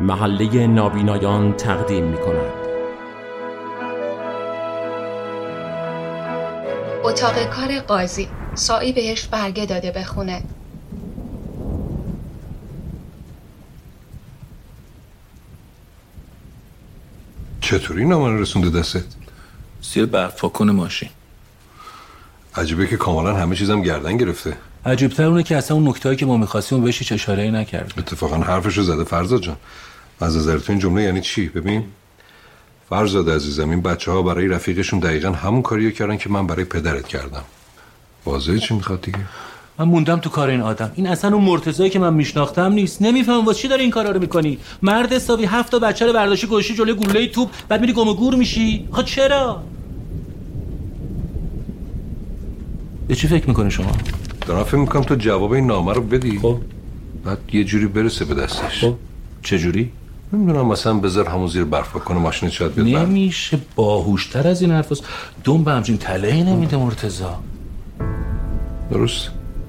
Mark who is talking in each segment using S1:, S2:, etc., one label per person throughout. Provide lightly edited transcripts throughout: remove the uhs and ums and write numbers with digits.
S1: محله نابینایان تقدیم می‌کند.
S2: اتاق کار قاضی. سائی بهش برگه داده بخونه.
S3: چطوری نامه رو رسونده دستت؟
S4: زیر برف پاکن ماشین.
S3: عجیبه که کاملا همه چیزم گردن گرفته.
S4: عجیب‌تر اونه که اصلا اون نکته‌ای که ما می‌خواستیم بهش هیچ اشاره‌ای نکرد.
S3: اتفاقا حرفشو زده فرزاد جان. از نظر تو این جمله یعنی چی؟ ببین فرزاد عزیزم، این بچه‌ها برای رفیقشون دقیقاً همون کاریو کردن که من برای پدرت کردم. واضحه چی میخواد دیگه؟
S4: من موندم تو کار این آدم. این اصلا اون مرتضایی که من میشناختم نیست. نمیفهمم واسه چی داره این کارا رو میکنی. مرد حسابی 7 تا بچه رو برداشتی گوشی جلوی گلوله توپ، بعد میری گم و گور میشی. آخه چرا؟ به چی فکر میکنی شما؟
S3: دارم فکر میکنم تو جواب این نامه رو بدی.
S4: خب
S3: بعد یه جوری برسه به دستش.
S4: خب چه جوری؟
S3: نمیدونم، مثلا بذار همون زیر برف بکنه ماشینت شاید بیاد.
S4: نمیشه، باهوشتر از این حرفاست. دم به همچین تلهی نمیده مرتضی.
S3: درست.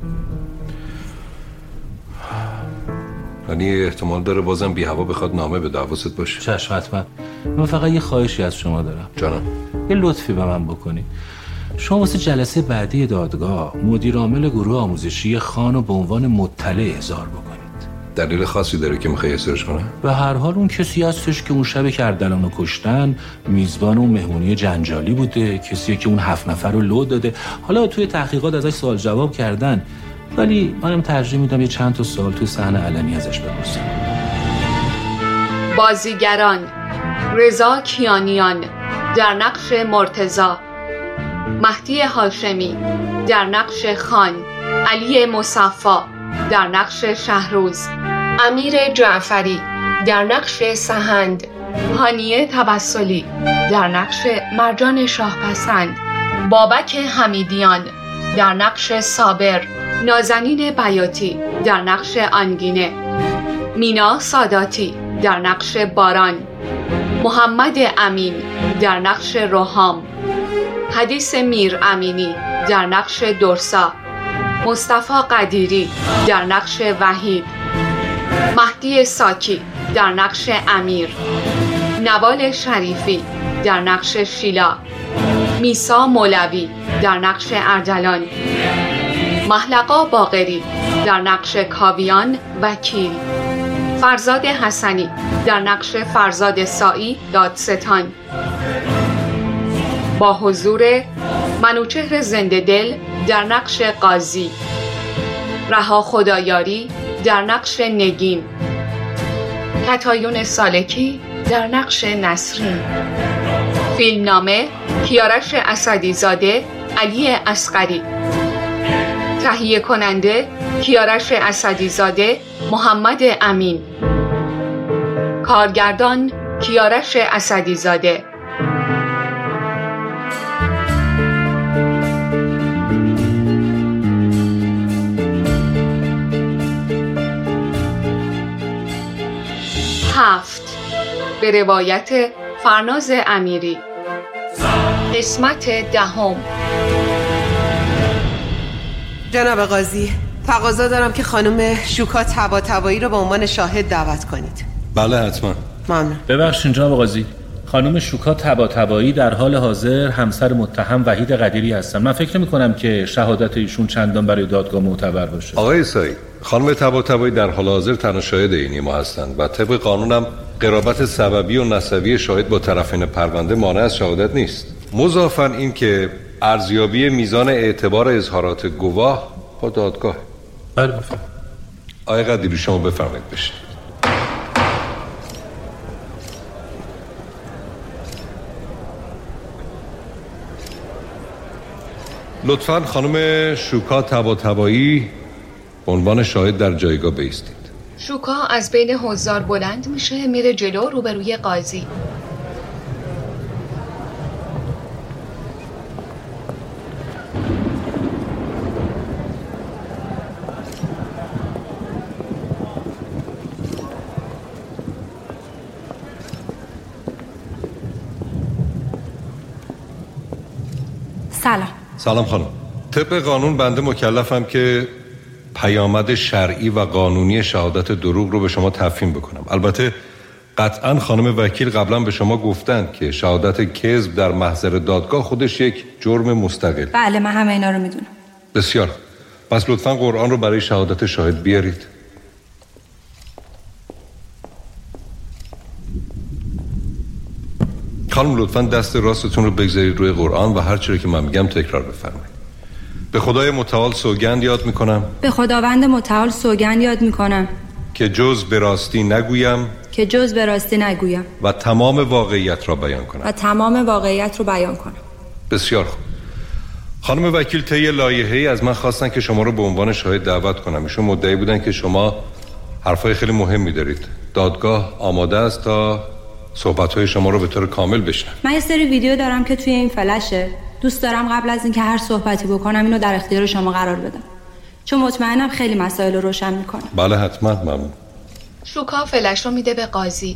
S3: یعنی احتمال داره بازم بی هوا بخواد نامه به حواست باشه.
S4: چشم حتما. من فقط یه خواهشی از شما دارم.
S3: جانم.
S4: یه لطفی به من بکنید. شما واسه جلسه بعدی دادگاه مدیر عامل گروه آموزشی خانو به عنوان مطلع احضار بکنید.
S3: دلیل خاصی داره که میخوای احضارش کنه؟
S4: به هر حال اون کسی هستش که اون شب که اردلانو کشتن میزبان اون مهمونی جنجالی بوده، کسی که اون 7 نفر رو لو داده. حالا توی تحقیقات ازش سوال جواب کردن، ولی منم ترجیح میدم یه چند تا سوال توی صحنه علنی ازش بپرسم.
S2: بازیگران: رضا کیانیان در نقش مرتضی، مهدی هاشمی در نقش خان، علی مصفی در نقش شهروز، امیر جعفری در نقش سهند، هانیه توسلی در نقش مرجان شاهپسند، بابک حمیدیان در نقش صابر، نازنین بیاتی در نقش آنگینه، مینا ساداتی در نقش باران، محمد امین در نقش روحام، حدیث میر امینی در نقش درسا، مصطفی قدیری در نقش وحید، مهدی ساکی در نقش امیر، نوال شریفی در نقش شیلا، میسا مولوی در نقش اردلان، محلقا باقری در نقش کاویان وکیل، فرزاد حسنی در نقش فرزاد سائی دادستان، با حضور منوچهر زنده دل در نقش قاضی، رها خدایاری در نقش نگین، کتایون سالکی در نقش نسرین. فیلمنامه: کیارش اسدی زاده، علی اصغری. تهیه کننده: کیارش اسدی زاده، محمد امین. کارگردان: کیارش اسدی زاده. هفت، به روایت فرناز امیری. قسمت 10.
S5: جناب قاضی، تقاضا دارم که خانم شوکا طباطبایی رو به عنوان شاهد دعوت کنید.
S3: بله حتما.
S5: ممنون.
S4: ببخشید جناب قاضی، خانم شوکا طباطبایی در حال حاضر همسر متهم وحید قدیری هستن. من فکر نمی‌کنم که شهادت ایشون چندان برای دادگاه معتبر باشه.
S3: آقای سایی، خانم طباطبایی در حال حاضر تنها شاهد اینی ما هستند و طبق قانونم قرابت سببی و نسبی شاهد با طرفین پرونده مانع از شهادت نیست. مضافاً این که ارزیابی میزان اعتبار اظهارات گواه با دادگاه.
S4: بله بفرمایید.
S3: آقای قدیری شما بفرمایید بشید. لطفاً خانم شوکا طباطبایی به عنوان شاهد در جایگاه بایستید.
S2: شوکا از بین حضار بلند میشه، میره جلو روبروی قاضی.
S3: سلام خانم. طبق قانون بنده مکلفم که پیامد شرعی و قانونی شهادت دروغ رو به شما تفهیم بکنم. البته قطعاً خانم وکیل قبلا به شما گفتند که شهادت کذب در محضر دادگاه خودش یک جرم مستقل.
S6: بله من همه اینا رو میدونم.
S3: بسیار. پس لطفاً قرآن رو برای شهادت شاهد بیارید. خانم لطفاً دست راستتون رو بگذارید روی قرآن و هر چیزی که من میگم تکرار بفرمایید. به خدای متعال سوگند یاد میکنم.
S6: به خداوند متعال سوگند یاد میکنم
S3: که جز به راستی نگویم.
S6: که جز به راستی نگویم.
S3: و تمام واقعیت را بیان کنم.
S6: و تمام واقعیت رو بیان کنم.
S3: بسیار خوب. خانم وکیل طی لایحه‌ای از من خواستن که شما رو به عنوان شاهد دعوت کنم. ایشون مدعی بودن که شما حرفای خیلی مهمی دارید. دادگاه آماده است تا صحبت‌های شما رو به طور کامل بشنوه.
S6: من یه سری ویدیو دارم که توی این فلشه. دوست دارم قبل از اینکه هر صحبتی بکنم اینو در اختیار شما قرار بدم. چون مطمئنم خیلی مسائل رو روشن میکنه.
S3: بله حتما. ممنون.
S2: شوکا فلش رو میده به قاضی.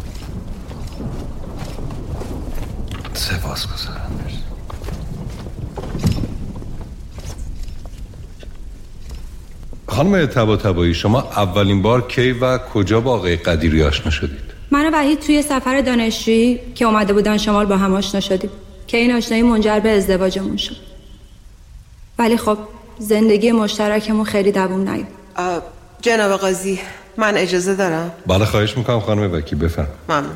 S3: سپاسگزارم. خانم طباطبایی شما اولین بار کی و کجا با آقای قدیری آشنا شدید؟
S6: من و وحید توی سفر دانشجویی که اومده بودن شمال با هم آشنا شدیم که این آشنایی منجر به ازدواجمون شد. ولی خب زندگی مشترکمون خیلی دوام نیومد.
S5: جناب قاضی من اجازه دارم؟
S3: بله خواهش میکنم خانم وکیل بفرمایید.
S5: ممنون.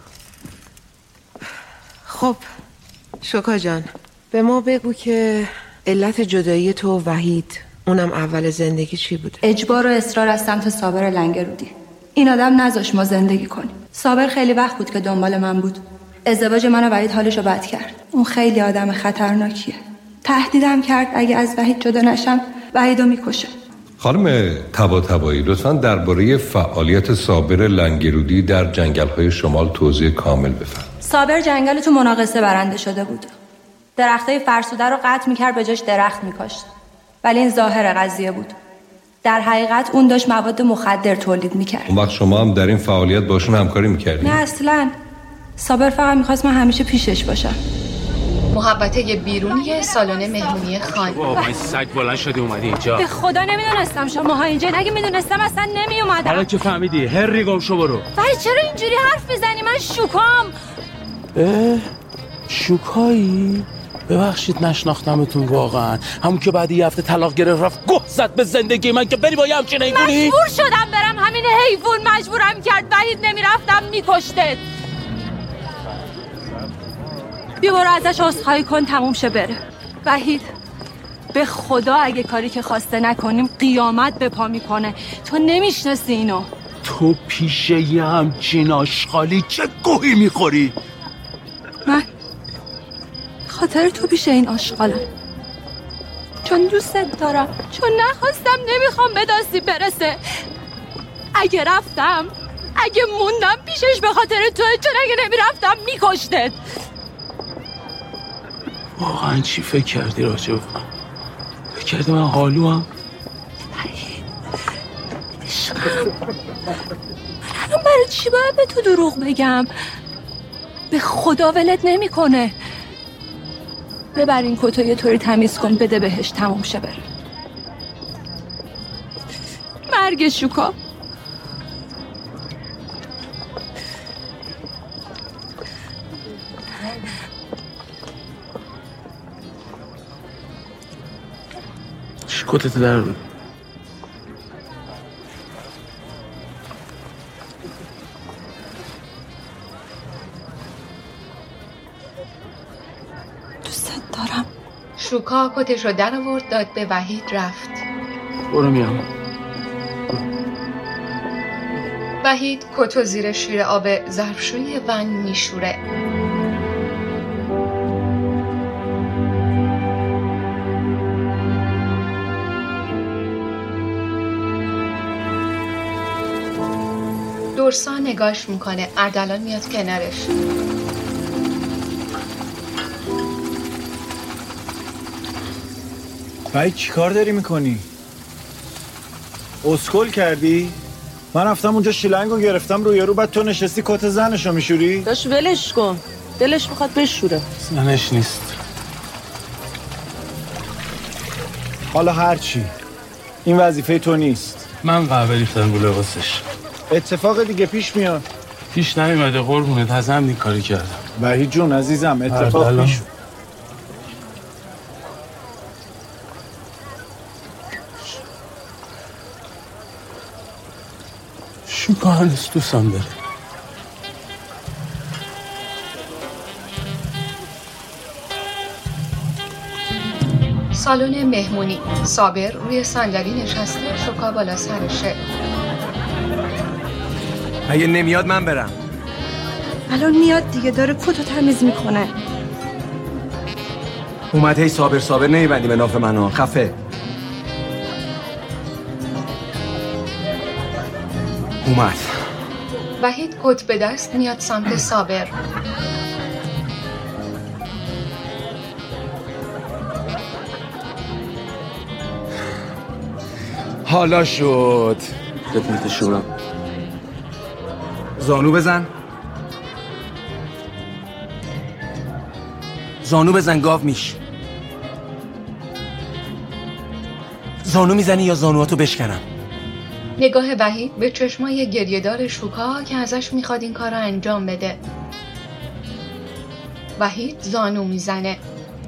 S5: خب شوکا جان به ما بگو که علت جدایی تو و وحید اونم اول زندگی چی بوده؟
S6: اجبار و اصرار از سمت صابر لنگرودی. این آدم نذاشت ما زندگی کنیم. صابر خیلی وقت بود که دنبال من بود. ازدواج من و وحید حالشو بد کرد. اون خیلی آدم خطرناکیه. تهدیدم کرد اگه از وحید جدا نشم وحیدو میکشه.
S3: خانم طباطبایی لطفاً درباره فعالیت صابر لنگرودی در جنگل‌های شمال توضیح کامل بفرمایید.
S6: صابر جنگل تو مناقصه برنده شده بود. درختای فرسوده رو قطع میکرد به جاش درخت میکاشت. ولی این ظاهر قضیه بود. در حقیقت اون داشت مواد مخدر تولید میکرد.
S3: اون وقت شما هم در این فعالیت باشون همکاری میکردید؟
S6: نه اصلاً. صابر فقط میخواست من همیشه پیشش باشم.
S2: محوطه بیرونی سالن مهمونی خان.
S4: وای سگ بلند شدی اومدی اینجا.
S6: به خدا نمیدونستم شماها اینجا. اگه میدونستم اصلا نمیومدم.
S4: حالا که فهمیدی هری گم شو برو.
S6: ولی چرا اینجوری حرف میزنی؟ من شوکام.
S4: شوکایی؟ ببخشید نشناختمتون واقعا. همون که بعد یه هفته طلاق گرفت رفت گه زد به زندگی من که بری با یه همچین حیوانی.
S6: مجبور شدم برم. همین حیوان مجبورم کرد. وحید نمیرفتم میکشتت. بیا برو ازش عذرخواهی کن تموم شه بره. وحید به خدا اگه کاری که خواسته نکنیم قیامت به پا میکنه. تو نمیشناسی اینو.
S4: تو پیشه یه همچین آشغالی چه گوهی میخوری؟
S6: من خاطر تو پیش این آشغالم. چون دوستت دارم. چون نخواستم نمیخوام به دستی برسه. اگه رفتم اگه موندم پیشش به خاطر تو. چون اگه نمیرفتم میکشتت.
S4: واقعا چی فکر کردی راجع به من؟ فکر کردی من حالو هم؟
S6: عشقم من برای چی باید به تو دروغ بگم؟ به خدا ولت نمی کنه. ببر این کتو یه طوری تمیز کن بده بهش تموم شه بره. مرگ شوکا.
S4: کتت در رو.
S6: دوستت دارم.
S2: شوکا کتش رو در آورد داد به وحید رفت.
S4: برو میام.
S2: وحید کتو زیر شیر آب ظرفشویی ون میشوره. دورسا نگاش میکنه. اردلان میاد کنارش.
S7: وحید چی کار داری میکنی؟ اسکول کردی؟ من رفتم اونجا شیلنگو گرفتم روی رو بعد تو نشستی کت زنشو میشوری؟
S5: داش ولش کن. دلش میخواد بشوره.
S4: زنش نیست.
S7: حالا هرچی این وظیفه تو نیست.
S4: من قهوه ریختم رو لباسش.
S7: اتفاق دیگه پیش میاد.
S8: پیش نیومده قربونت، ازم این کاری کردم.
S7: وحید جون عزیزم اتفاق پیش
S8: شوکا هنوز دوستم داره.
S2: سالن مهمونی. صابر روی صندلی نشسته، شوکا بالا سرشه.
S9: اگه نمیاد من برم.
S6: الان میاد دیگه، داره کتو تمیز میکنه.
S9: اومد هی صابر نمیبندی به ناف منو. خفه. اومد.
S2: وحید کت به دست میاد سمت صابر.
S9: حالا شد. خدمت شما. زانو بزن. زانو بزن گاو میش. زانو میزنی یا زانواتو بشکنم؟
S2: نگاه وحید به چشمای گریه‌دار شوکا که ازش میخواد این کار رو انجام بده. وحید زانو میزنه.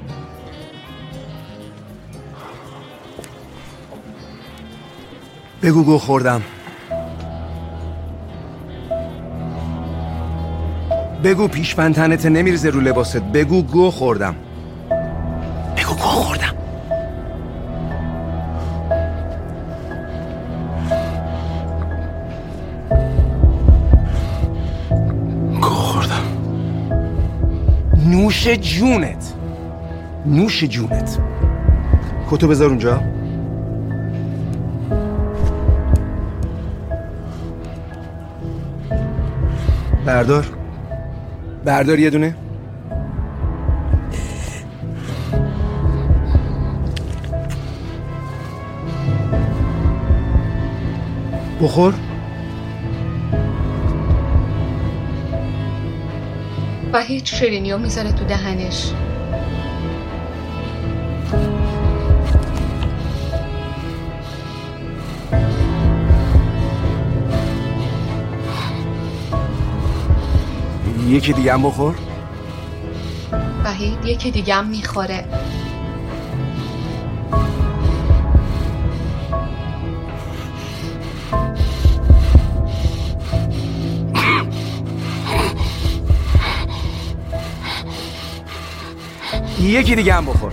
S9: بگو گو خوردم. بگو پیشبند تنت نمیریزه رو لباست. بگو گو خوردم. بگو گو خوردم.
S8: گو خوردم.
S9: نوش جونت. نوش جونت. کتو بذار اونجا. بردار یه دونه. بخور.
S2: وحید شیرینیو میذاره تو دهنش.
S9: یکی دیگه هم بخور.
S2: وحید یکی دیگه هم میخوره.
S9: یکی دیگه هم بخور.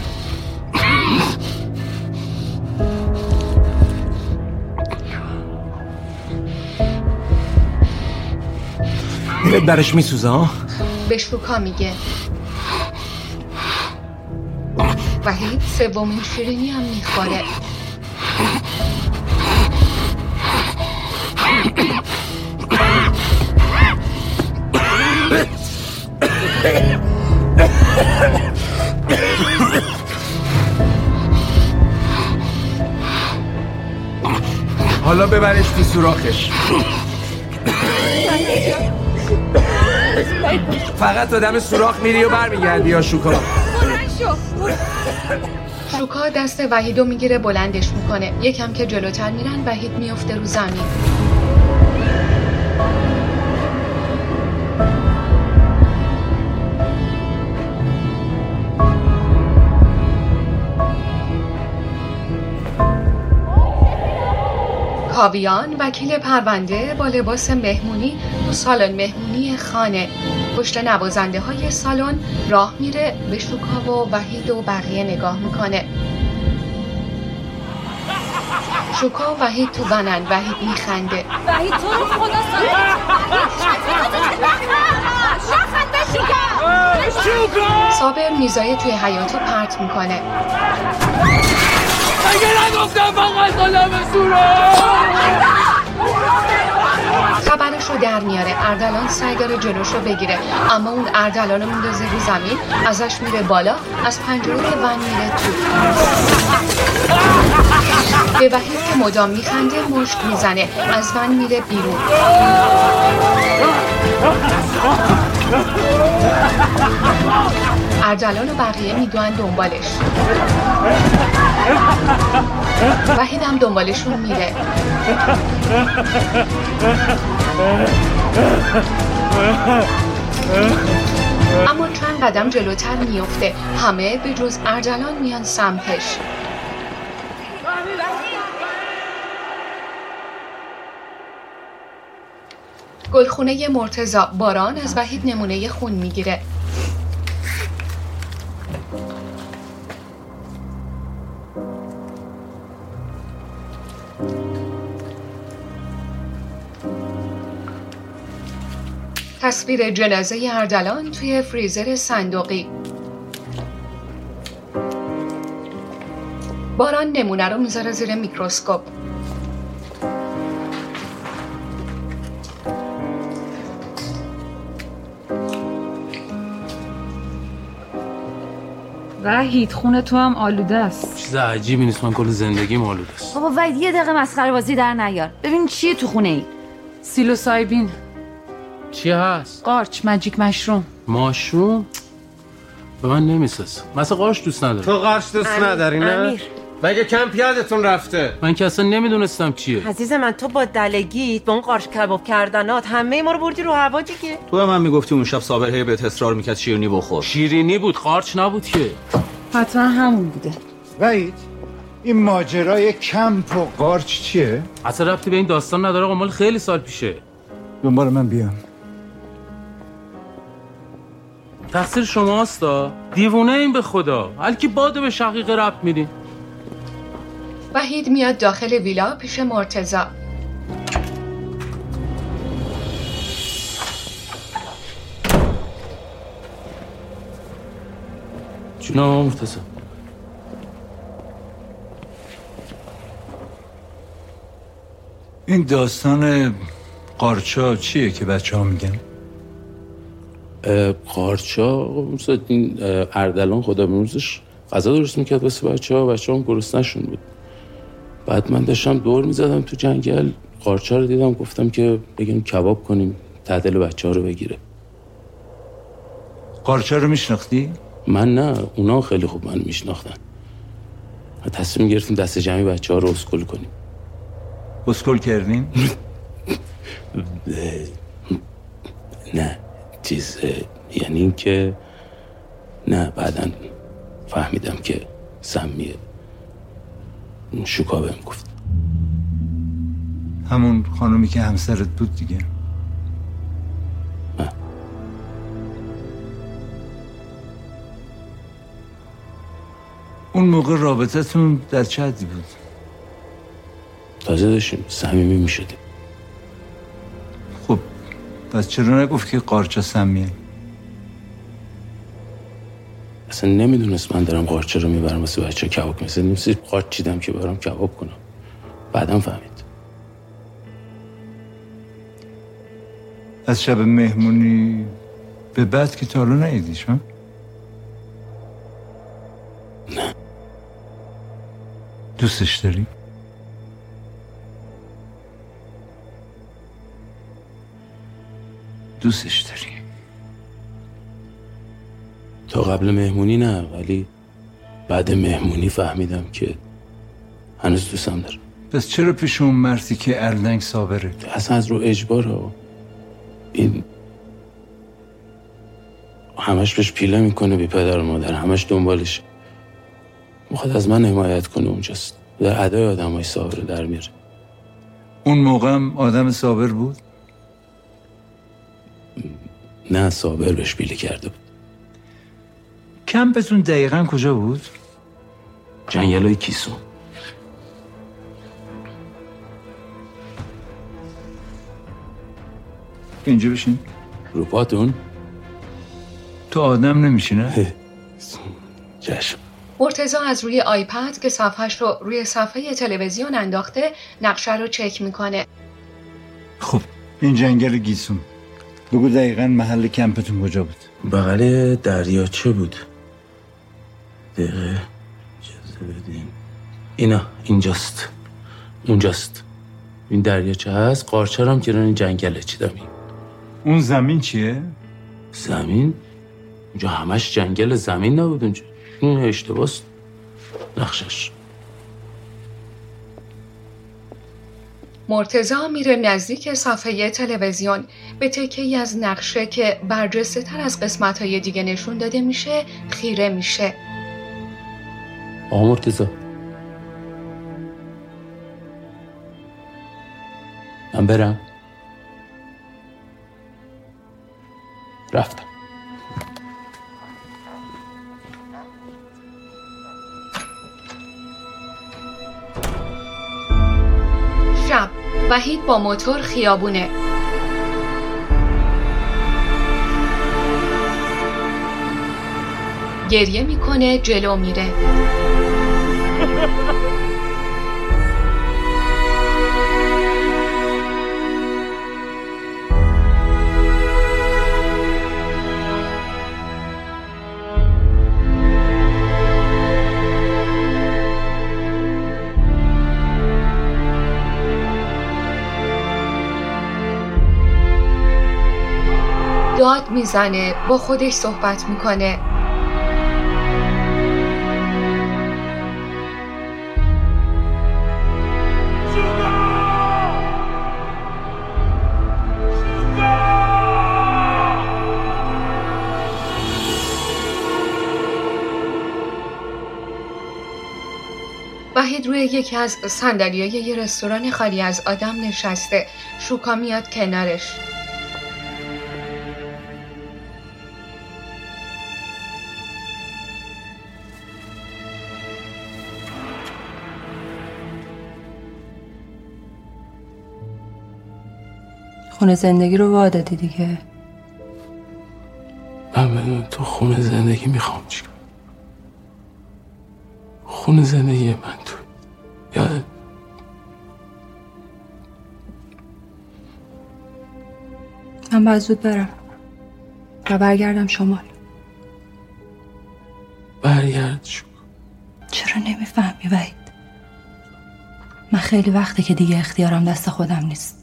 S9: دلت برش میسوزه ها؟
S2: به شوکا میگه. وحید سومین شیرینی هم میخوره.
S9: حالا ببرش تو سوراخش. فقط آدم سوراخ میری و برمیگردی یا شوکا؟
S2: شوکا دست وحیدو میگیره بلندش میکنه. یکم که جلوتر میرن وحید میفته رو زمین. کاویان وکیل پرونده با لباس مهمونی تو سالن مهمونی خانه. پشت نوازنده های سالن راه میره، به شوکا و وحید و بقیه نگاه میکنه. شوکا و وحید تو بنن. وحید میخنده.
S6: وحید تو رو خدا شوکا.
S2: صابر میزای توی حیاطو پرت میکنه.
S8: اگه نگفتم فقط قلم سوراخ.
S2: خبرشو در میاره. اردلان سعی داره جلوشو بگیره، اما اون اردلانو میندازه رو زمین، ازش میره بالا، از پنجره ون میره تو. به وحید که مدام میخنده مشت میزنه، از ون میره بیرون. اردلان و بقیه میدوان دنبالش. وحید هم دنبالشون میره. اما چند قدم جلوتر میفته. همه به جز اردلان میان سمتش. گلخونه مرتضی. باران از وحید نمونه خون میگیره. تصویر جنازه اردلان توی فریزر صندوقی. باران نمونه رو میذاره زیر میکروسکوپ.
S10: وحید خونه تو هم آلوده است.
S4: چیز عجیبی نیست، من کل زندگیم آلوده است.
S10: بابا وحید یه دقیقه مسخره بازی در نیار. ببین چیه تو خونه ای؟ سیلوسایبین.
S4: چی هست؟
S10: قارچ، ماجیک مشروم.
S4: ماشروم؟ به من نمیساز. مثلا قارچ دوست ندارم.
S11: تو قارچ دوست نداری نه؟
S5: امیر.
S11: مگه کم پیادتون رفته؟
S4: من که اصلا نمیدونستم چیه.
S5: عزیز من تو با دلگیت با اون قارچ کباب کردنات همه ما رو بردی رو هوا دیگه.
S12: تو من میگفتی اون شب صابر هی بهت اصرار میکرد شیرینی بخور.
S4: شیرینی بود، قارچ نبود که.
S10: حتما همون بوده.
S7: وحید این ماجرای کمپ و قارچ چیه؟
S4: اصلا ربطی به این داستان نداره آقا، مال خیلی سال پیشه.
S7: دنبال من بیام.
S4: تقصیر شماستا. دیوونه این به خدا. هلکی باده به شقیقه ربط میدین.
S2: وحید میاد داخل ویلا پیش مرتضی.
S4: جناب مرتضی.
S7: این داستان قارچا چیه که بچه ها میگن؟
S4: قارچا این اردلان خدا بیامرزش غذا درست میکرد واسه بچه‌ها هم گرسنه‌شون بود. بعد من داشتم دور میزدم تو جنگل، قارچا رو دیدم، گفتم که بگیم کباب کنیم تعدل بچه‌ها رو بگیره.
S7: قارچا رو میشناختی؟
S4: من نه، اونا خیلی خوب من میشناختن. تصمیم گرفتیم دست جمعی بچه‌ها رو اسکول کنیم.
S7: اسکول کردین؟
S4: نه یعنی این که نه، بعدن فهمیدم که سمیه. شوکا بهم گفت.
S7: همون خانومی که همسرت بود دیگه؟
S4: نه.
S7: اون موقع رابطتون در چه حدی بود؟
S4: تازه داشتیم صمیمی میشدیم.
S7: خب پس چرا نگفت که قارچا سمیه؟
S4: اصلا نمیدونست من دارم قارچه رو میبرم واسه بچه کباب. مثلا نمیسی قارچ چیدم که برام کباب کنم. بعدم فهمید.
S7: از شب مهمونی به بعد که تا حالا ندیدیش ها؟
S4: نه.
S7: دوستش داری؟ دوستش داری؟
S4: تا قبل مهمونی نه، ولی بعد مهمونی فهمیدم که هنوز دوستم داره.
S7: پس چرا پیش اون مردی که اردنگ صابره؟
S4: اصلا از رو اجباره. این همش بهش پیله میکنه، بی پدر و مادر همش دنبالش. میخواد از من حمایت کنه. اونجاست در ادای آدم های صابر در میره.
S7: اون موقع هم آدم صابر بود؟
S4: نه، صابر بهش پیله کرده بود.
S7: کمپتون دقیقاً کجا بود؟
S4: جنگلای کیسو.
S7: اینجا بشین.
S4: رو پاتون؟
S7: تو آدم نمیشینه؟
S4: چشم.
S2: مرتضی از روی آیپد که صفحش رو روی صفحه تلویزیون انداخته نقشه رو چک میکنه.
S7: خب این جنگل گیسون، بگو دقیقاً محل کمپتون کجا بود؟
S4: بغل دریاچه بود. دقیقه اجازه بدین. اینا اینجاست. اونجاست. این دریاچه هست. قارچه هم که این جنگله چیدم.
S7: اون زمین چیه؟
S4: زمین؟ اونجا همش جنگل، زمین نبود اونجا. این اشتباست. نقشش
S2: مرتضی میره نزدیک صفحه تلویزیون. به تکه‌ای از نقشه که برجسته تر از قسمت‌های دیگه نشون داده میشه خیره میشه.
S13: آقا مرتضی، من برم؟ رفتم.
S2: شب وحید با موتور خیابونه. گریه میکنه، جلو میره. داد میزنه، با خودش صحبت میکنه. وحید روی یکی از صندلی‌های یه رستوران خالی از آدم نشسته. شوکا میاد کنارش.
S6: خونه زندگی رو وادادی دیگه.
S8: من بدون تو خونه زندگی میخوام چیکار؟ خونه زندگی من تو یاد
S6: من باید زود برم و برگردم شمال.
S8: برگرد شو.
S6: چرا نمیفهمی وحید؟ من خیلی وقته که دیگه اختیارم دست خودم نیست.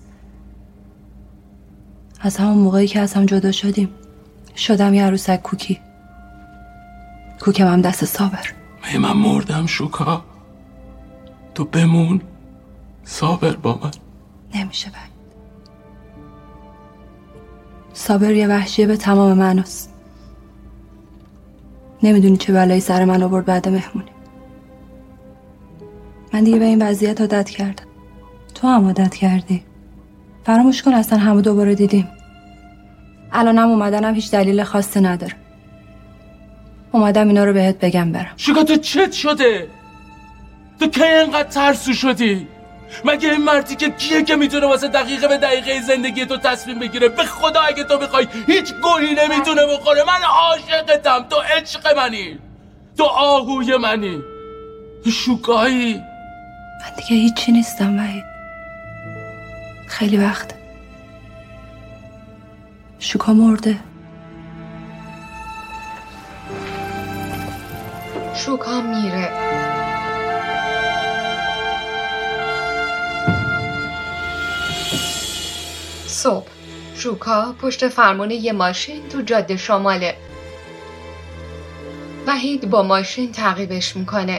S6: از همون موقعی که از هم جدا شدم یه عروسک کوکی. کوکم هم دست صابر.
S8: من مردم شوکا، تو بمون صابر با من.
S6: نمیشه وحید. صابر یه وحشیه به تمام معناست. نمیدونی چه بلایی سر من آورد بعد مهمونی. من دیگه به این وضعیت عادت کردم. تو هم عادت کردی. فراموش کن اصلا همو دوباره دیدیم. الانم اومدنم هیچ دلیل خاصی نداره. اومدم اینا رو بهت بگم برم.
S8: شوکا تو چت شده؟ تو کی اینقدر ترسو شدی؟ مگه این مردی که کیه که میتونه واسه دقیقه به دقیقه زندگی تو تصمیم بگیره؟ به خدا اگه تو بخوای هیچ گویی نمیتونه بخوره. من عاشقتم، تو عشق منی، تو آهوی منی، تو شوکایی.
S6: من دیگه هیچی نیستم وحید. خیلی وقت شوکا مرده.
S2: شوکا میره. صبح شوکا پشت فرمون یه ماشین تو جاده شماله. وحید با ماشین تعقیبش میکنه.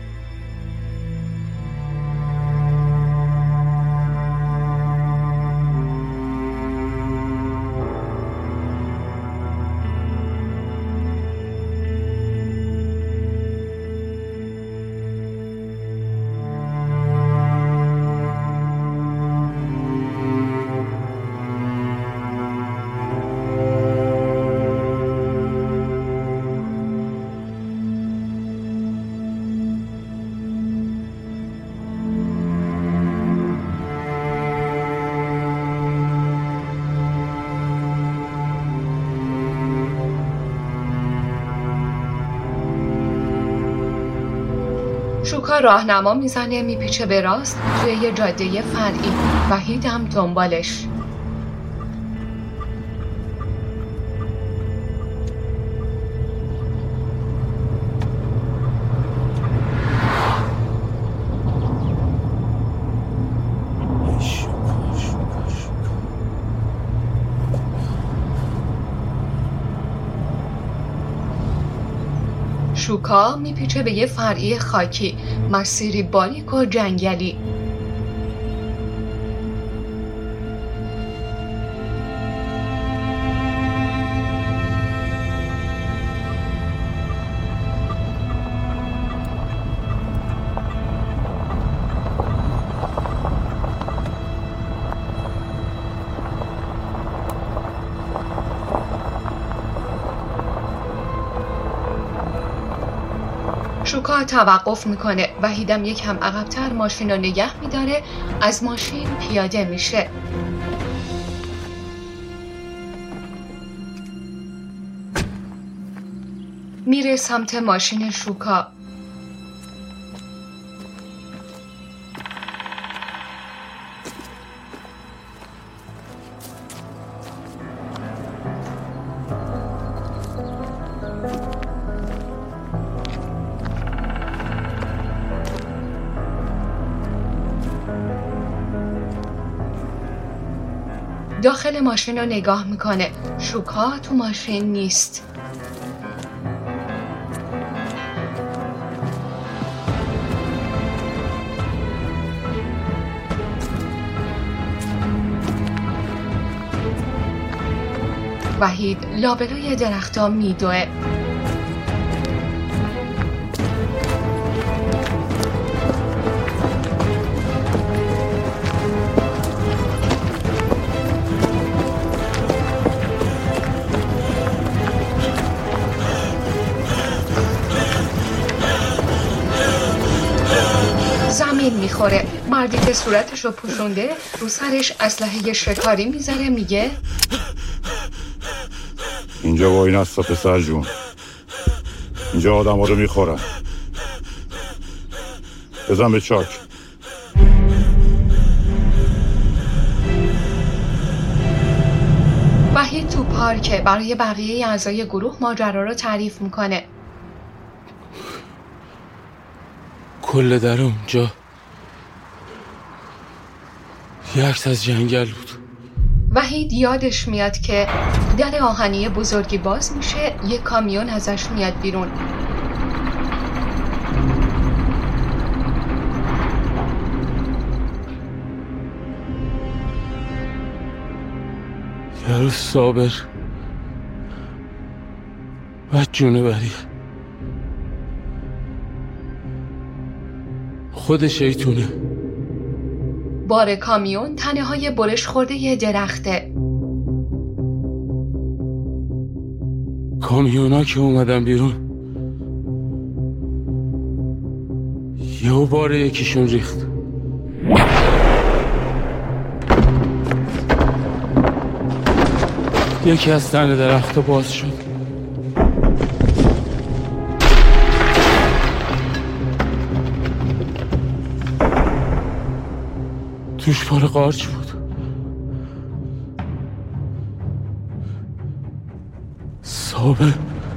S2: شوکا راهنما میزنه، میپیچه به راست توی یه جاده فرعی. وحید هم دنبالش. شوکا میپیچه به یه فرعی خاکی، مسیری باریک و جنگلی. شوکا توقف میکنه. وحیدم یکم عقب‌تر ماشین رو نگه میداره، از ماشین پیاده میشه. میره سمت ماشین شوکا. داخل ماشین رو نگاه میکنه. شوکا تو ماشین نیست. وحید لابلای درختا میدوه. زمین میخوره. مردی که صورتش رو پوشونده رو سرش اسلحه شکاری میذاره. میگه
S14: اینجا وای نستا پسر جون، اینجا آدم ها رو میخورن. بزن به چاک.
S2: وحید تو پارکه برای بقیه اعضای گروه ماجرا رو تعریف میکنه.
S8: کل در اونجا یه عکس از جنگل بود.
S2: وحید یادش میاد که در آهنی بزرگی باز میشه، یه کامیون ازش میاد بیرون.
S8: یه روز صابر و جونوری خود شیطونه.
S2: بار کامیون تنه های برش خورده یه درخته.
S8: کامیونا که اومدن بیرون یهو بار یکیشون ریخت. یکی از تنه درخت باز شد. توش پر قارچ بود. صابر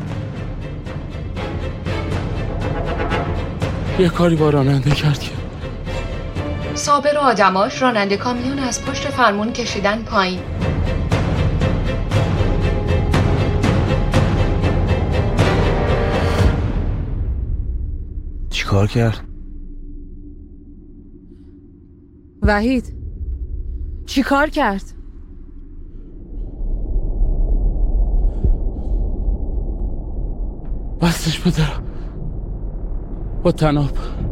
S8: یه کاری با راننده کرد که
S2: صابر و آدماش راننده کامیون از پشت فرمون کشیدن پایین.
S9: چی کار کرد؟
S10: وحید چی کار کرد؟
S8: بستش به درم با تناب.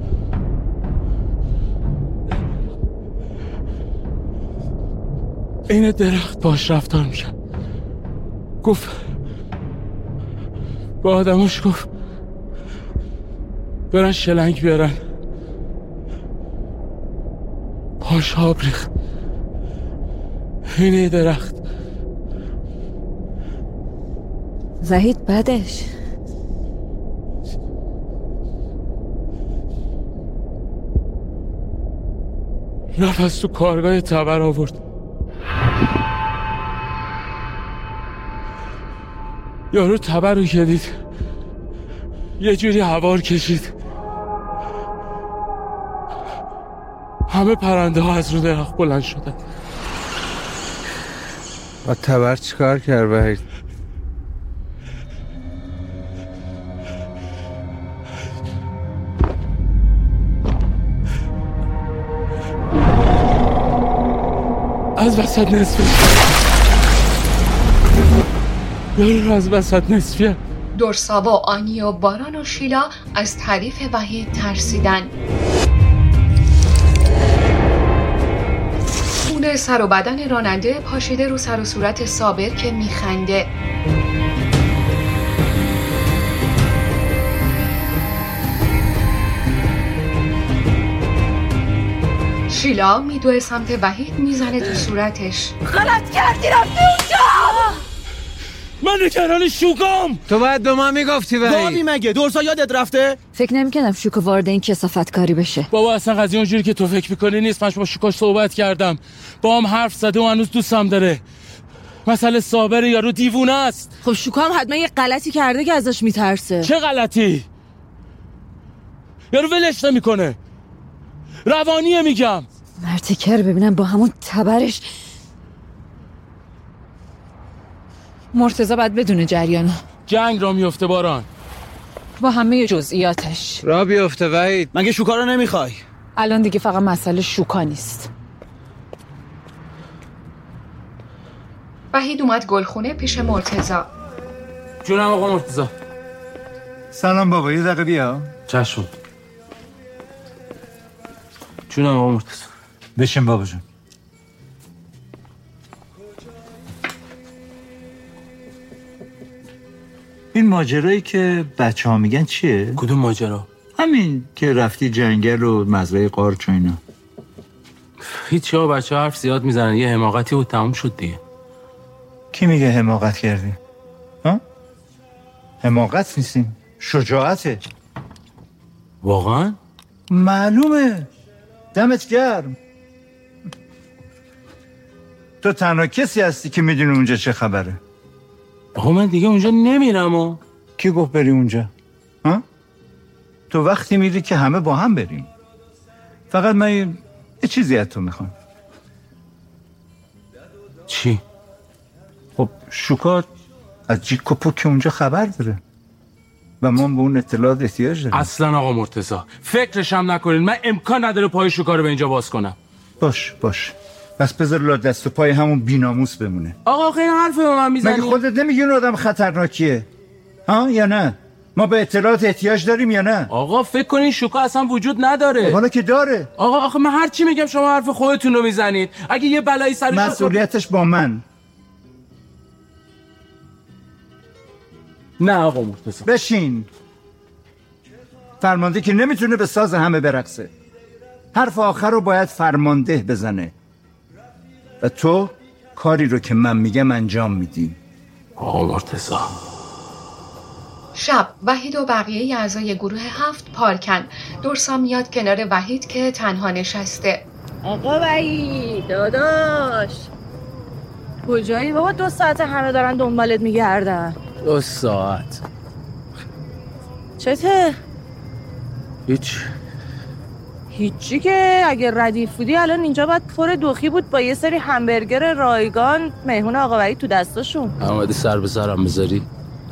S8: این درخت باش رفتار میکرد. گفت با آدماش گفت برن شلنگ بیارن. پاش آب ریخت. این درخت.
S10: زهید بعدش
S8: رفت از تو کارگاه تبر آورد. یارو تبر رو که دید یه جوری هوار کشید. همه پرنده ها از رو درخت بلند شدن.
S9: و تبر چی کار کرد وحید؟
S8: از وسط نصفه یارو از وسط نصفه.
S2: درسا و آنی و باران و شیلا از تعریف وحید ترسیدن. خون سر و بدن راننده پاشیده رو سر و صورت صابر که میخنده. شیلا میدوه سمت وحید میزنه تو صورتش.
S6: غلط کردی رفتی اونجا.
S8: من نگران شوکام.
S11: تو باید به ما میگفتی وحید.
S15: گاوی مگه دورسا یادت رفته؟
S10: فکر نمی‌کردم شوکا وارد این کثافت کاری بشه.
S8: بابا اصلا قضیه اونجوری که تو فکر میکنی نیست. من با شوکاش صحبت کردم، با هم حرف زده و هنوز دوستم داره. مسئله صابر یارو دیوونه است.
S6: خب شوکا هم حتما یه غلطی کرده که ازش میترسه.
S8: چه غلطی؟ یارو ولش نمیکنه، روانیه میگم.
S10: مرتیکر ببینم با همون تبرش. مرتضی باید بدونه جریانو.
S8: جنگ را میفته باران
S10: با همه جزئیاتش.
S11: را بیفته وحید.
S15: مگه شوکا رو نمیخوای؟
S10: الان دیگه فقط مسئله شوکا نیست.
S2: وحید اومد گلخونه پیش مرتضی.
S8: جونم آقا مرتضی.
S7: سلام بابا، یه دقیقه بیا.
S8: چشم. جونم آقا مرتضی.
S7: بشین بابا جون. این ماجرایی که بچه ها میگن چیه؟
S8: کدوم ماجرا؟
S7: همین که رفتی جنگل و مزرعه قارچ و اینا.
S8: هیچ ها بچه ها حرف زیاد میزنن، یه حماقتی بود تموم شد دیگه.
S7: کی میگه حماقت کردی؟ ها؟ حماقت نیستیم، شجاعته.
S8: واقعا؟
S7: معلومه. دمت گرم. تو تنها کسی هستی که میدونی اونجا چه خبره.
S8: آقا من دیگه اونجا نمیرم. و
S7: کی گفت بری اونجا؟ ها؟ تو وقتی میری که همه با هم بریم. فقط من یه چیزی از تو میخوام.
S8: چی؟
S7: خب شوکا از جیک و پوک اونجا خبر داره و ما به اون اطلاعات احتیاج داریم.
S8: اصلا آقا مرتضی فکرش هم نکنین. من امکان نداره پای شوکا رو به اینجا باز کنم.
S7: باش بس بذار لا دست و پای همون بیناموس بمونه.
S8: آقا این حرف به من میزنی؟
S7: مگه خودت نمیگی اون آدم خطرناکیه؟ ها یا نه؟ ما به اطلاعات احتیاج داریم یا نه؟
S8: آقا فکر کنین شوکا اصلا وجود نداره.
S7: حالا که داره.
S8: آقا آخه من هر چی میگم شما حرف خودتون رو میزنید. اگه یه بلایی سرش
S7: مسئولیتش با من.
S8: نه آقا مرتضی.
S7: بشین. فرمانده که نمیتونه به ساز همه برقصه. حرف آخر رو باید فرمانده بزنه و تو کاری رو که من میگم انجام میدی.
S8: آقا مرتضی.
S2: شب وحید و بقیه اعضای گروه 7 پارکن. دورسا میاد کنار وحید که تنها نشسته.
S6: آقا وحید داداش کجایی بابا؟ 2 ساعت همه دارن دنبالت میگردن.
S8: 2 ساعت
S6: چته؟ هیچی که اگه ردیف بودی الان اینجا باید پر دوخی بود با یه سری همبرگر رایگان مهمون آقا وحید تو دستاشون.
S8: اومدی سر به سرم بذاری؟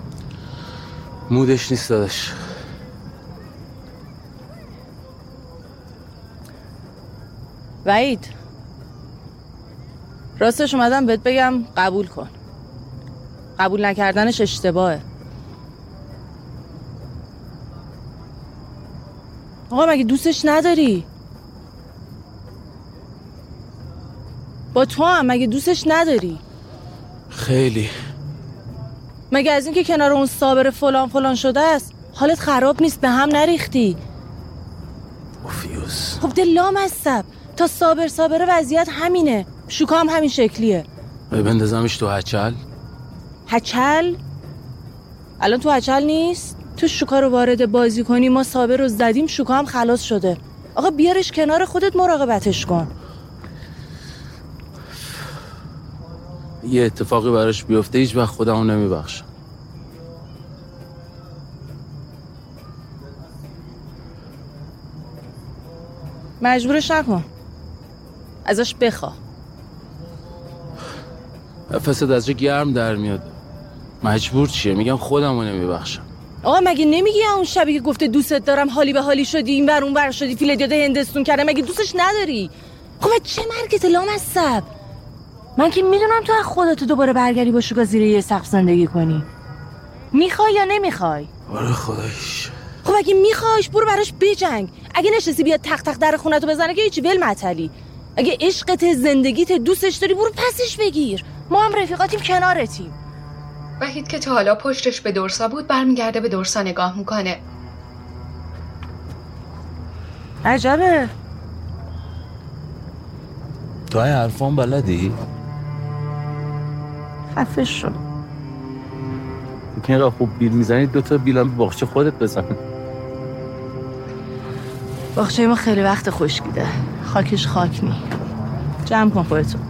S8: مودش نیست داداش.
S6: وحید راستش اومدم بهت بگم قبول کن. قبول نکردنش اشتباهه. آقا مگه دوستش نداری؟ با تو هم مگه دوستش نداری؟
S8: خیلی.
S6: مگه از این که کنار اون صابر فلان شده است حالت خراب نیست؟ به هم نریختی؟
S8: اوفیوز.
S6: خب دل لامصب تا صابر وضعیت همینه. شوکا هم همین شکلیه.
S8: بندازمش تو هچل؟
S6: هچل؟ الان تو هچل نیست؟ تو شوکا رو وارد بازی کنی، ما صابر رو زدیم، شوکا هم خلاص شده. آقا بیارش کنار خودت، مراقبتش کن.
S8: یه اتفاقی براش بیفته هیچ وقت خودمو نمیبخشم.
S6: مجبورش نکن، ازش بخوا.
S8: نفست از جا گرم در میاد. مجبور چیه؟ میگم خودمو نمیبخشم.
S6: آقا مگه نمیگی اون شبی که گفته دوستت دارم حالی به حالی شدی، این ور اون ور شدی، فیلت یاد هندستون کرده، مگه دوستش نداری؟ خب چه مرگت لامصب؟ من که میدونم تو از خودت دوباره برگردی با شوکا زیر یه سقف زندگی کنی. میخوای یا نمیخوای؟
S8: آره خداییش.
S6: خب اگه میخوایش برو براش بجنگ. اگه نشستی بیاد تق تق در خونتو بزنه که هیچی، ول معطلی. اگه عشقت، زندگیت، دوستش داری برو پسش بگیر. ما هم رفیقاتیم، کنارتیم.
S2: وحید که تا حالا پشتش به دورسا بود برمیگرده به دورسا نگاه میکنه.
S6: عجبه.
S13: تو های حرفان بلدی؟
S10: خفه شد.
S13: که اینقدر خوب بیل میزنی 2 تا بیلم به باغچه خودت بزن.
S10: باغچه ما خیلی وقت خشکیده، خاکش خاک نی. جمع کن خودتو.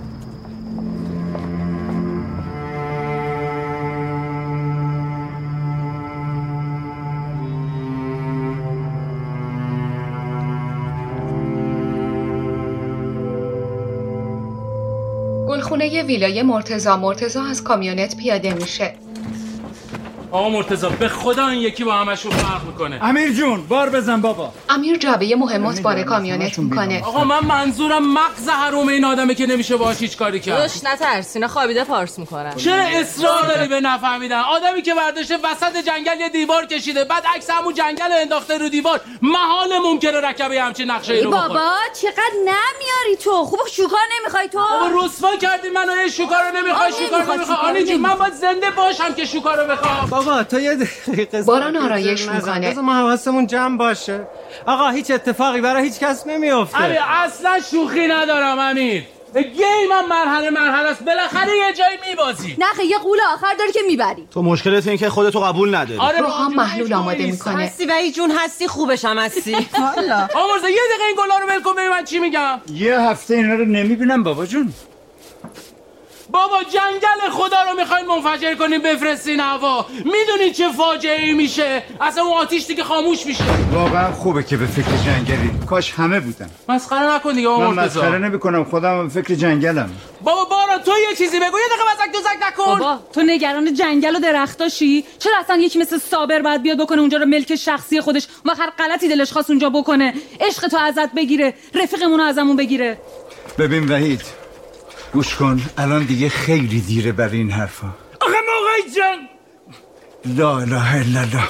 S2: گلخونه ویلای مرتضی از کامیونت پیاده میشه.
S8: آقا مرتضی به خدا این یکی با همشون فرق میکنه.
S7: امیر جون بار بزن بابا.
S2: امیر جعبه مهمات بار کامیونت میکنه.
S8: آقا من منظورم مغز حروم این آدمه که نمیشه باهاش هیچ کاری کرد.
S16: داش نترس، اینا خوابیده پارس میکنن.
S8: چرا اصرار داری به نفهمیدن؟ آدمی که برداشته وسط جنگل یه دیوار کشیده، بعد عکس همون جنگل انداخته رو دیوار، محال ممکنه رکبه همچین نقشه‌ای رو بخوره.
S10: بابا چقدر نمیاری تو؟ خوب شوکار نمیخوای تو؟
S8: بابا رسوا کردی منو، این شوکار رو نمیخوای، شوکار نمیخوای. آنی جون من باید زنده باشم که شوکار رو بخوام.
S11: بابا تو یه دقیقه
S2: باران آرایش میکنه.
S11: ما حواسمون جمع باشه. آقا هیچ اتفاقی برای هیچ کس نمیافته.
S8: امیر اصلا شوخی ندارم امیر. گیم هم مرحله است، بالاخره یه جایی میبازی.
S10: نه یه قول آخر داری که میبری.
S15: تو مشکلت اینه که خودتو قبول نداری.
S2: روحان محلول آماده میکنه.
S16: هستی وحید جون، هستی خوبش هم هستی. والا
S8: آمرزا یه دقیقه این گلا رو ول کن ببین من چی میگم.
S7: یه هفته اینا رو نمیبینم بابا جون.
S8: بابا جنگل خدا رو میخواین منفجر کنین بفرستین هوا، میدونین چه فاجعه‌ای میشه؟ اصلا اون آتیش دیگه خاموش میشه.
S7: واقعا خوبه که به فکر جنگلی. کاش همه بودن.
S8: مسخره نکن دیگه آقا مرتضی.
S7: من مسخره نمیکنم، خودم به فکر جنگلم.
S8: بابا بارا تو یه چیزی بگو، یه دقیقه وزک دوزک نکن.
S6: بابا تو نگران جنگل و درختاشی؟ چرا اصلا یکی مثل صابر باید بیاد بکنه اونجا رو ملک شخصی خودش، ما هر غلطی دلش خواست اونجا بکنه، عشق تو ازت بگیره، رفیقمون رو ازمون بگیره؟
S7: ببین وحید گوش کن، الان دیگه خیلی دیره برای این حرفا.
S8: آقا موقعی جان
S7: لا اله الا الله.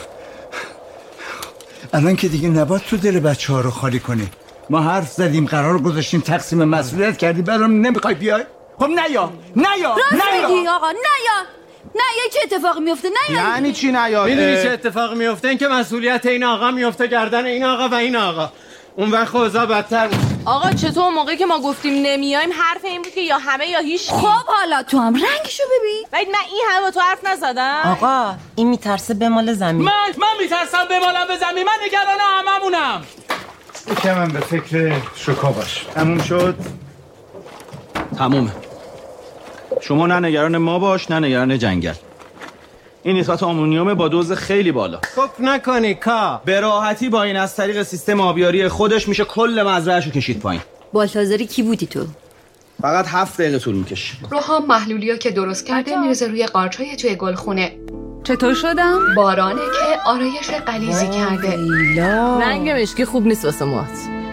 S7: الان که دیگه نباید تو دل بچه ها رو خالی کنی. ما حرف زدیم، قرار گذاشتیم، تقسیم مسئولیت کردی، الان نمیخوای بیای؟ خب نیا
S10: راست میگی آقا، نیا چه اتفاقی میفته؟
S15: یعنی چی نیا؟
S11: میدونی چه اتفاقی میفته؟ این که مسئولیت این آقا میفته گردن این آقا و این آقا. اون وقت اوضاع بدتر میشه.
S16: آقا چطور موقعی که ما گفتیم نمیایم حرف این بود که یا همه یا هیچ؟
S10: خب حالا تو هم رنگشو ببین.
S16: ولی من این همه با تو حرف نزدم.
S17: آقا این میترسه بمال زمین.
S8: من میترسم بمالم به زمین. من نگران هممونم.
S7: یکم به فکر شوکا باش. تموم شد؟
S15: تمومه. شما نه نگران ما باش نه نگران جنگل. این نسبت آمونیوم با دوز خیلی بالا.
S11: فکر نکنی کا.
S15: به راحتی با این از طریق سیستم آبیاری خودش میشه کل مزرعه‌شو کشید پایین.
S10: بالتازری کی بودی تو؟
S15: فقط 7 دقیقه طول میکشه.
S2: روحان محلولیو که درست کرده میرزه روی قارچای توی گلخونه.
S6: چطور شدم؟
S2: بارانه که آرایش غلیظی کرده.
S16: رنگ مشکی خوب نیست واسه موات.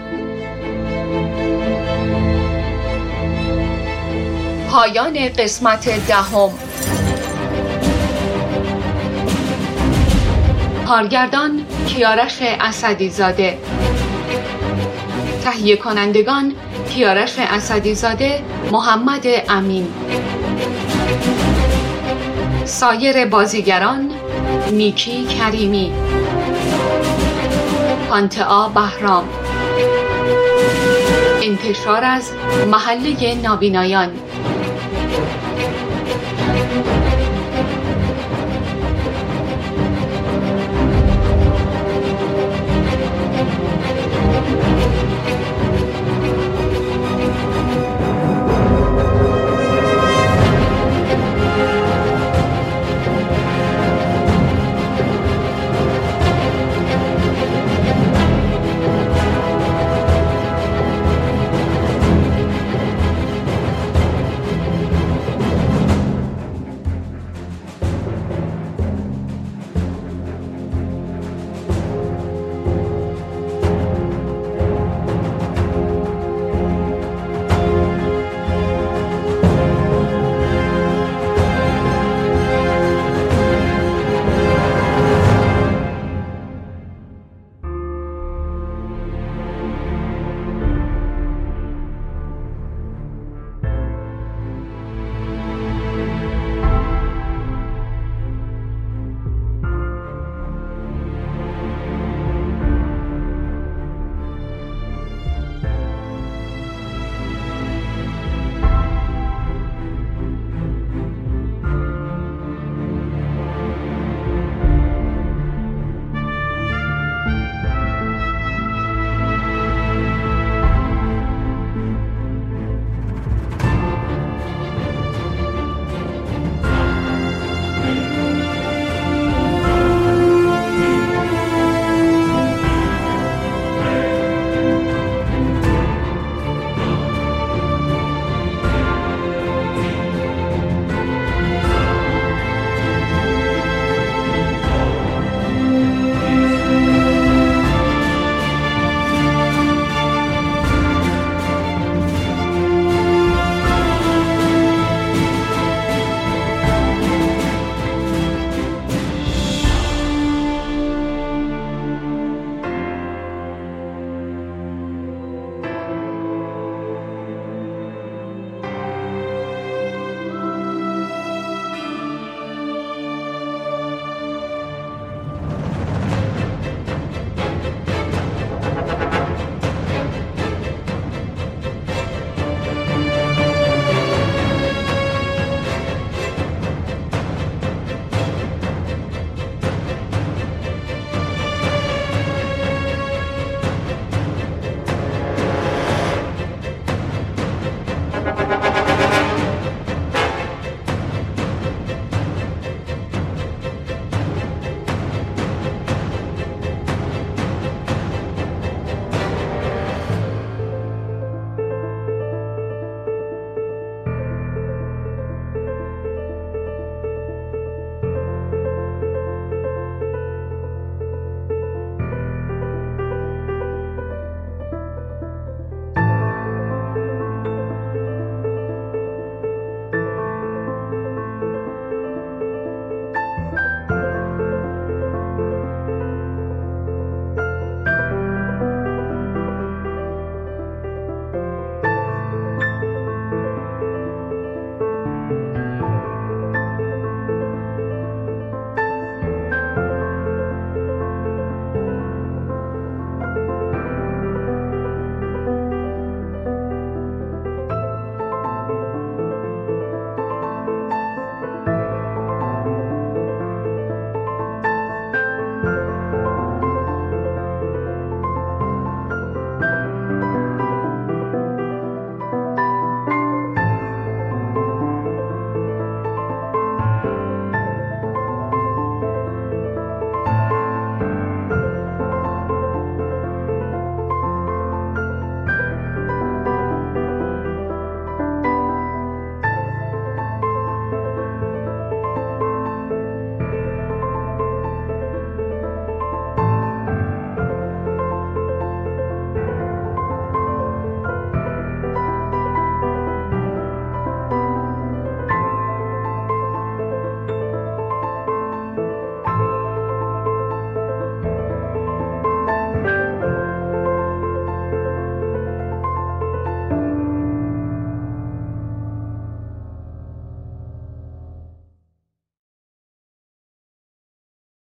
S2: پایان قسمت 10. کارگردان کیارش اسدی‌زاده، تهیه کنندگان کیارش اسدی‌زاده، محمد امین، سایر بازیگران نیکی کریمی، پانتئا بهرام. انتشار از محله نابینایان.